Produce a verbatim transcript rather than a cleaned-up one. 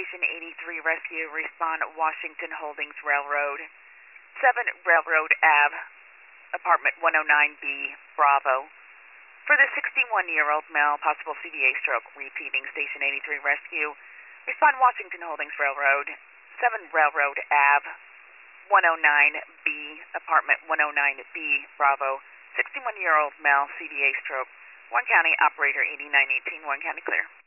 Station eighty-three Rescue, respond Washington Holdings Railroad, seven Railroad Ave, apartment one oh nine B, Bravo. For the sixty-one-year-old male, possible C V A stroke, repeating Station eighty-three Rescue, respond Washington Holdings Railroad, seven Railroad Ave, one oh nine B, apartment one oh nine B, Bravo. sixty-one-year-old male, C V A stroke, one county, operator eighty-nine eighteen, one county clear.